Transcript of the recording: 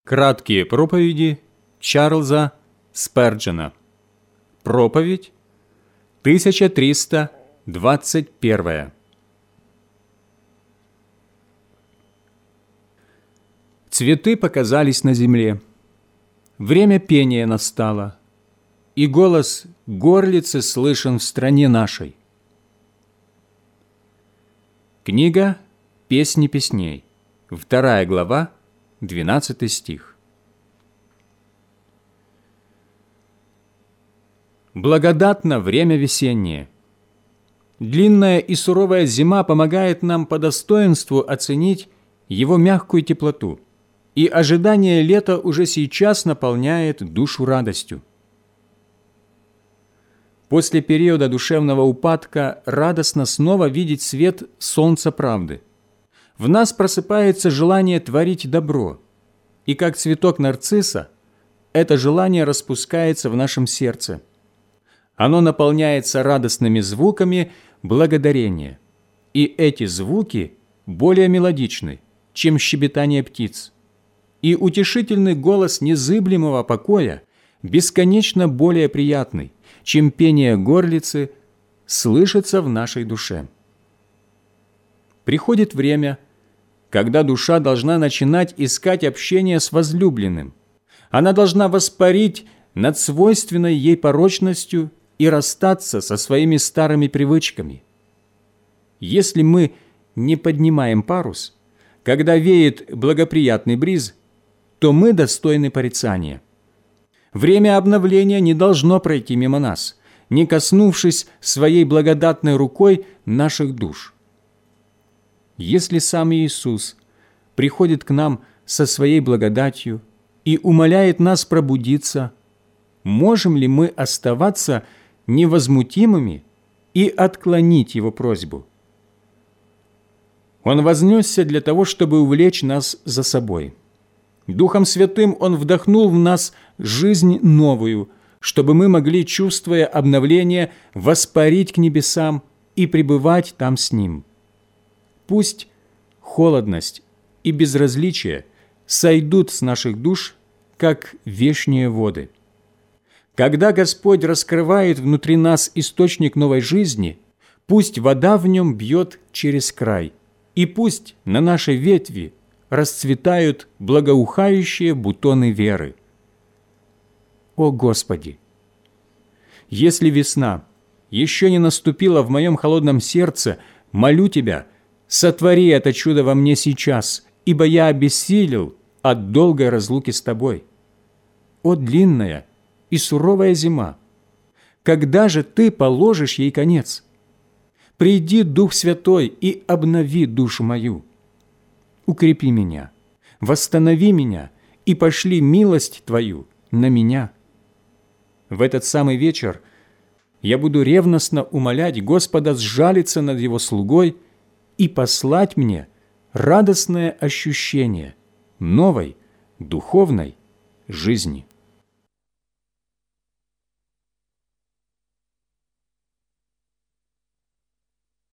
Краткие проповеди Чарльза Сперджена. Проповедь 1321. Цветы показались на земле. Время пения настало, и голос горлицы слышен в стране нашей. Книга «Песни песней», 2 глава, 12 стих. Благодатно время весеннее. Длинная и суровая зима помогает нам по достоинству оценить его мягкую теплоту, и ожидание лета уже сейчас наполняет душу радостью. После периода душевного упадка радостно снова видеть свет солнца правды. В нас просыпается желание творить добро, и как цветок нарцисса, это желание распускается в нашем сердце. Оно наполняется радостными звуками благодарения, и эти звуки более мелодичны, чем щебетание птиц, и утешительный голос незыблемого покоя бесконечно более приятный, чем пение горлицы, слышится в нашей душе. Приходит время, когда душа должна начинать искать общение с возлюбленным. Она должна воспарить над свойственной ей порочностью и расстаться со своими старыми привычками. Если мы не поднимаем парус, когда веет благоприятный бриз, то мы достойны порицания. Время обновления не должно пройти мимо нас, не коснувшись своей благодатной рукой наших душ. Если сам Иисус приходит к нам со своей благодатью и умоляет нас пробудиться, можем ли мы оставаться невозмутимыми и отклонить Его просьбу? Он вознесся для того, чтобы увлечь нас за собой. Духом Святым Он вдохнул в нас жизнь новую, чтобы мы могли, чувствуя обновление, воспарить к небесам и пребывать там с Ним. Пусть холодность и безразличие сойдут с наших душ, как вешние воды. Когда Господь раскрывает внутри нас источник новой жизни, пусть вода в нем бьет через край, и пусть на нашей ветви расцветают благоухающие бутоны веры. О Господи! Если весна еще не наступила в моем холодном сердце, молю Тебя, сотвори это чудо во мне сейчас, ибо я обессилел от долгой разлуки с Тобой. О длинная и суровая зима! Когда же Ты положишь ей конец? Приди, Дух Святой, и обнови душу мою. Укрепи меня, восстанови меня и пошли милость Твою на меня. В этот самый вечер я буду ревностно умолять Господа сжалиться над Его слугой и послать мне радостное ощущение новой духовной жизни.